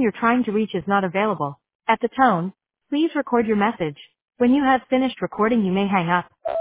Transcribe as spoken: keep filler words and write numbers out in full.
person you're trying to reach is not available. At the tone, please record your message. When you have finished recording, you may hang up.